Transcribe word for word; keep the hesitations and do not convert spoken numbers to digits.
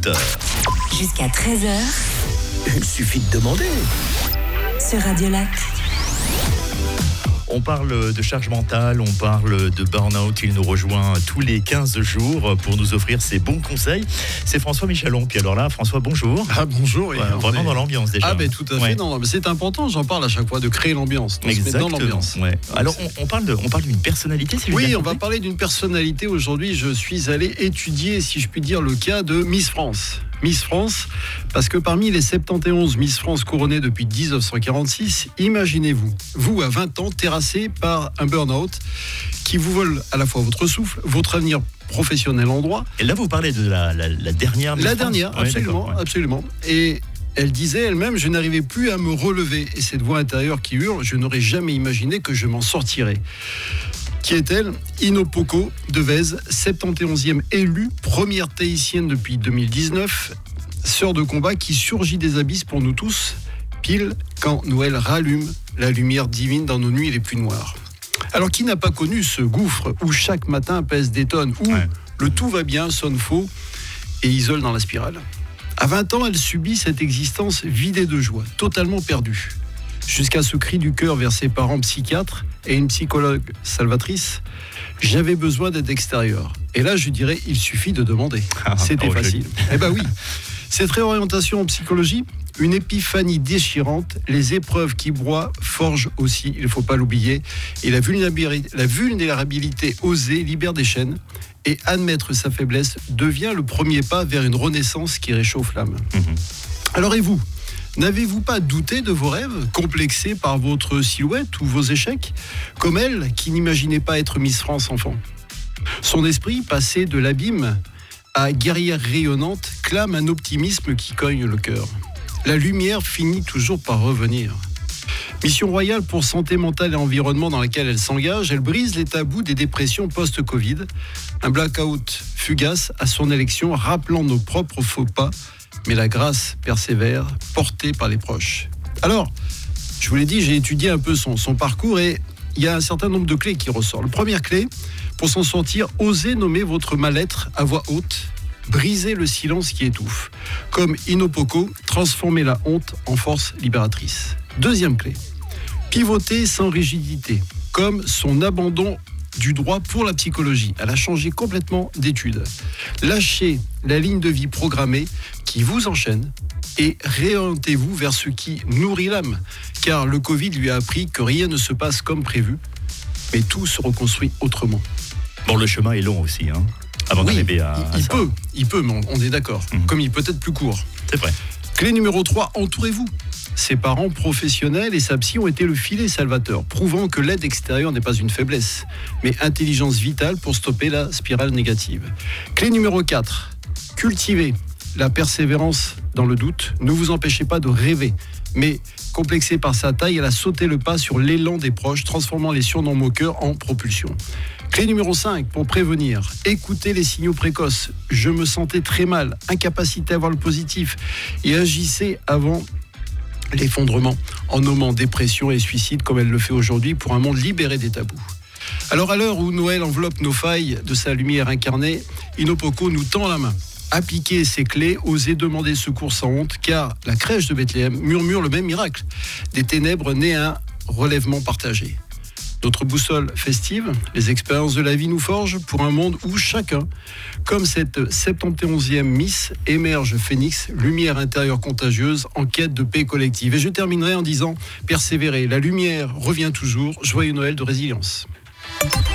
auditeurs. Jusqu'à treize heures. Il suffit de demander. Sur Radio Lac. On parle de charge mentale, on parle de burn-out. Il nous rejoint tous les quinze jours pour nous offrir ses bons conseils. C'est François Michalon. Puis alors là, François, bonjour. Ah bonjour. Ouais, vraiment est... dans l'ambiance déjà. Ah ben tout à fait. Ouais. Non, mais c'est important. J'en parle à chaque fois de créer l'ambiance. On Exactement. se met dans l'ambiance. Ouais. Alors on, on parle de, on parle d'une personnalité. Si oui, on va parler d'une personnalité. Aujourd'hui, je suis allé étudier, si je puis dire, le cas de Miss France. Miss France, parce que parmi les soixante et onze Miss France couronnées depuis dix-neuf cent quarante-six, imaginez-vous, vous à vingt ans, terrassé par un burn-out qui vous vole à la fois votre souffle, votre avenir professionnel en droit. Et là, vous parlez de la, la, la dernière Miss La France. dernière, Ouais, absolument, ouais. absolument. Et elle disait elle-même, je n'arrivais plus à me relever. Et cette voix intérieure qui hurle, je n'aurais jamais imaginé que je m'en sortirais. Qui est-elle? Inopoko Devez, soixante et onzième élue, première tahitienne depuis deux mille dix-neuf, sœur de combat qui surgit des abysses pour nous tous, pile quand Noël rallume la lumière divine dans nos nuits les plus noires. Alors qui n'a pas connu ce gouffre où chaque matin pèse des tonnes, où ouais. le tout va bien sonne faux et isole dans la spirale? À vingt ans, elle subit cette existence vidée de joie, totalement perdue. Jusqu'à ce cri du cœur vers ses parents psychiatres et une psychologue salvatrice, j'avais besoin d'être extérieur. Et là, je dirais, il suffit de demander. Ah, C'était oh, facile. Eh ben oui, cette réorientation en psychologie, une épiphanie déchirante, les épreuves qui broient forgent aussi, il ne faut pas l'oublier, et la vulnérabilité, la vulnérabilité osée libère des chaînes, et admettre sa faiblesse devient le premier pas vers une renaissance qui réchauffe l'âme. Mmh. Alors et vous ? N'avez-vous pas douté de vos rêves, complexés par votre silhouette ou vos échecs, comme elle, qui n'imaginait pas être Miss France enfant? Son esprit, passé de l'abîme à guerrière rayonnante, clame un optimisme qui cogne le cœur. La lumière finit toujours par revenir. Mission royale pour santé mentale et environnement dans laquelle elle s'engage, elle brise les tabous des dépressions post-Covid. Un blackout fugace à son élection, rappelant nos propres faux pas, mais la grâce persévère, portée par les proches. Alors, je vous l'ai dit, j'ai étudié un peu son, son parcours et il y a un certain nombre de clés qui ressortent. La première clé, pour s'en sortir, osez nommer votre mal-être à voix haute, brisez le silence qui étouffe. Comme Inopoko, transformez la honte en force libératrice. Deuxième clé, pivotez sans rigidité, comme son abandon du droit pour la psychologie. Elle a changé complètement d'études. Lâchez la ligne de vie programmée qui vous enchaîne et réorientez-vous vers ce qui nourrit l'âme. Car le Covid lui a appris que rien ne se passe comme prévu, mais tout se reconstruit autrement. Bon, le chemin est long aussi, hein, avant oui, d'arriver à, il, il à ça. peut, il peut, mais on est d'accord. Mmh. Comme il peut être plus court. C'est vrai. Clé numéro trois, entourez-vous. Ses parents professionnels et sa psy ont été le filet salvateur, prouvant que l'aide extérieure n'est pas une faiblesse, mais intelligence vitale pour stopper la spirale négative. Clé numéro quatre, cultivez la persévérance dans le doute. Ne vous empêchez pas de rêver, mais complexée par sa taille, elle a sauté le pas sur l'élan des proches, transformant les surnoms moqueurs en propulsion. Clé numéro cinq, pour prévenir, écoutez les signaux précoces. Je me sentais très mal, incapacité à voir le positif, et agissez avant l'effondrement en nommant dépression et suicide comme elle le fait aujourd'hui pour un monde libéré des tabous. Alors à l'heure où Noël enveloppe nos failles de sa lumière incarnée, Inopoko nous tend la main. Appliquez ces clés, osez demander secours sans honte, car la crèche de Bethléem murmure le même miracle. Des ténèbres naît un relèvement partagé. Notre boussole festive, les expériences de la vie nous forgent pour un monde où chacun, comme cette soixante et onzième Miss, émerge phénix, lumière intérieure contagieuse, en quête de paix collective. Et je terminerai en disant, persévérez, la lumière revient toujours, joyeux Noël de résilience.